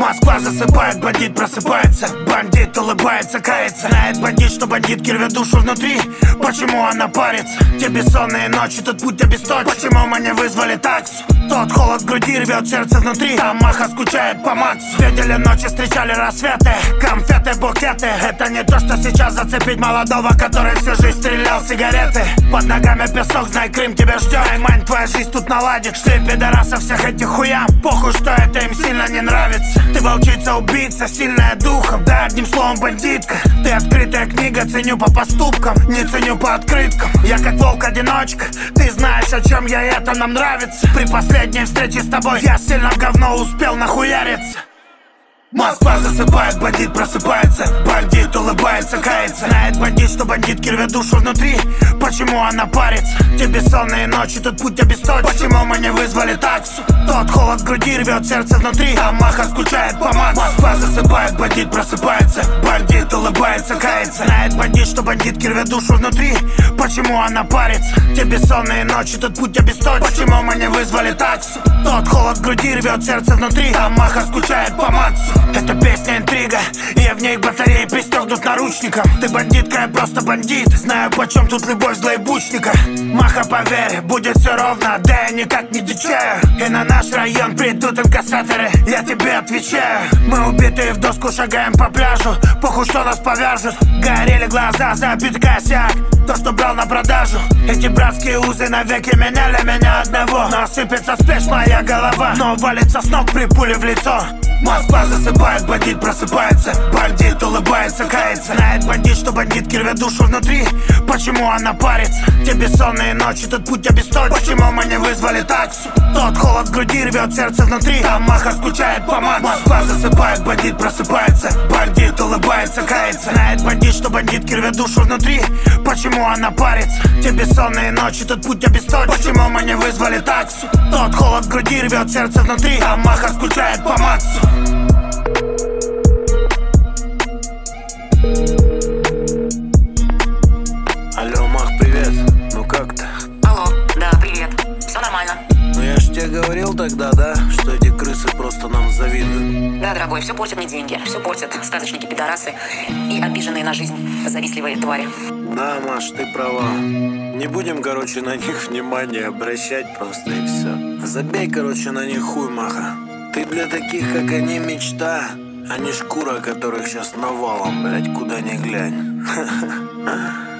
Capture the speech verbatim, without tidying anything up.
Москва засыпает, бандит просыпается. Бандит улыбается, кается. Знает бандит, что бандитки рвет душу внутри. Почему она парится? Те бессонные ночи, тот путь обесточен. Почему мы не вызвали таксу? Тот холод в груди рвет сердце внутри. Там Маха скучает по Максу. Видели ночи, встречали рассветы. Конфеты, букеты. Это не то, что сейчас зацепить молодого, который всю жизнь стрелял сигареты. Под ногами песок, знай, Крым тебя ждет. Ай, мань, твоя жизнь тут наладит. Шли пидорасов всех этих хуям. Похуй, что это им сильно не нравится. Ты волчица, убийца, сильная духом. Да, одним словом, бандитка. Ты открытая книга, ценю по поступкам, не ценю по открыткам. Я как волк-одиночка. Ты знаешь, о чем я, и это нам нравится. При последней встрече с тобой я сильно в говно успел нахуяриться. Москва засыпает, бандит просыпается. Бандит улыбается, кается. Знает бандит, что бандитки рвет душу внутри. Почему она парится? Те бессонные ночи, тот путь обесточен. Почему мы не вызвали таксу? Тот холод в груди рвет сердце внутри. Там Маха скучает по Максу. Москва засыпает, бандит просыпается. Бандит улыбается, кается. Знает бандит, что бандитки рвет душу внутри. Почему она парится? Те бессонные ночи, тот путь обесточен. Почему мы не вызвали таксу? Тот холод в груди рвет сердце внутри. Там Маха скучает по Максу. Это песня интрига, и в ней батареи пристегнут наручником. Ты бандитка, я просто бандит. Знаю, почем тут любовь злоебучника. Маха, поверь, будет все ровно, да я никак не дичаю. И на наш район придут инкассаторы, я тебе отвечаю. Мы убитые в доску шагаем по пляжу. Похуй, что нас повяжут. Горели глаза, забит косяк. То, что брал на продажу. Эти братские узы навеки меняли меня одного. Насыпется спешь моя голова, но валится с ног при пуле в лицо. Москва засыпает, бандит просыпается. Бандит улыбается, кается. Знает бандит, что бандитки рвет душу внутри. Почему она парится? Те бессонные ночи, тот путь обесточен. Почему мы не вызвали таксу? Тот холод в груди рвет сердце внутри. Там Маха скучает по Максу. Москва засыпает, бандит просыпается. Бандит улыбается, кается. Знает бандит, что бандитки рвет душу внутри. Почему она парится? Те бессонные ночи, тот путь обесточен. Почему мы не вызвали таксу? Тот холод в груди рвет сердце внутри. Там Маха скучает по Максу. Алло, Мах, привет. Ну как ты? Алло, да, привет. Все нормально. Ну я ж тебе говорил тогда, да, что эти крысы просто нам завидуют. Да, дорогой, все портят мне деньги. Все портят сказочники-пидорасы и обиженные на жизнь завистливые твари. Да, Маш, ты права. Не будем, короче, на них внимание обращать просто и все. Забей, короче, на них хуй, Маха. Ты для таких, как они, мечта, а не шкура, которых сейчас навалом, блять, куда ни глянь.